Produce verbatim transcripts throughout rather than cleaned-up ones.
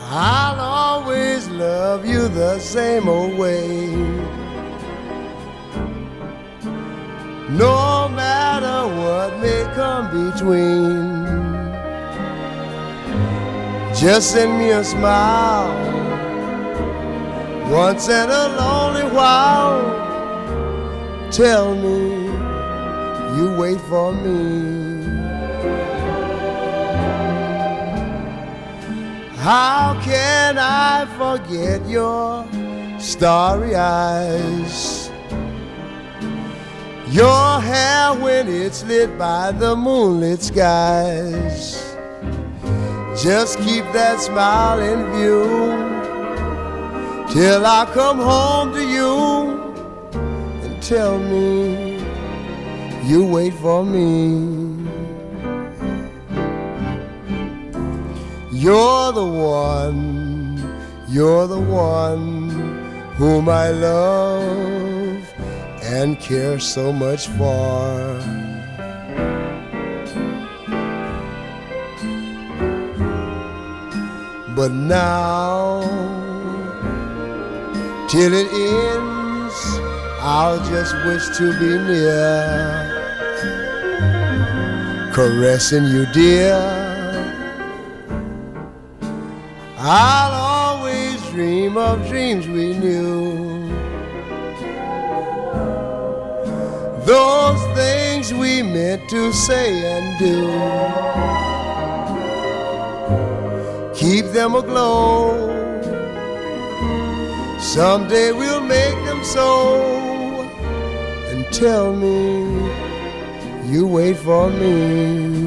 I'll always love you the same old way. No matter what may come between, just send me a smile once in a lonely while. Tell me you wait for me. How can I forget your starry eyes, your hair when it's lit by the moonlit skies? Just keep that smile in view till I come home to you, and tell me you wait for me. You're the one, you're the one whom I love and care so much for. But now, till it ends, I'll just wish to be near, caressing you, dear. I'll always dream of dreams we knew, those things we meant to say and do. Keep them aglow, someday we'll make them so, and tell me you wait for me.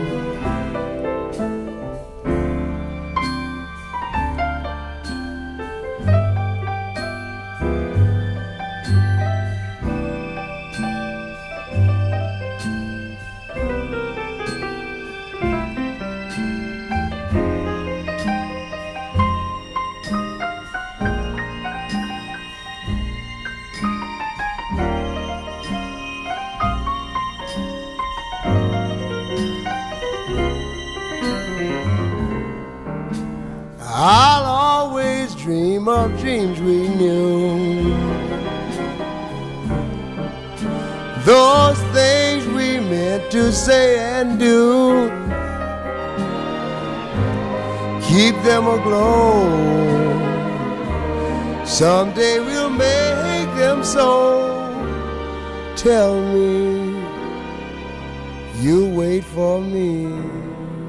I'll always dream of dreams we knew, those things we meant to say and do. Keep them aglow, someday we'll make them so. Tell me you wait for me.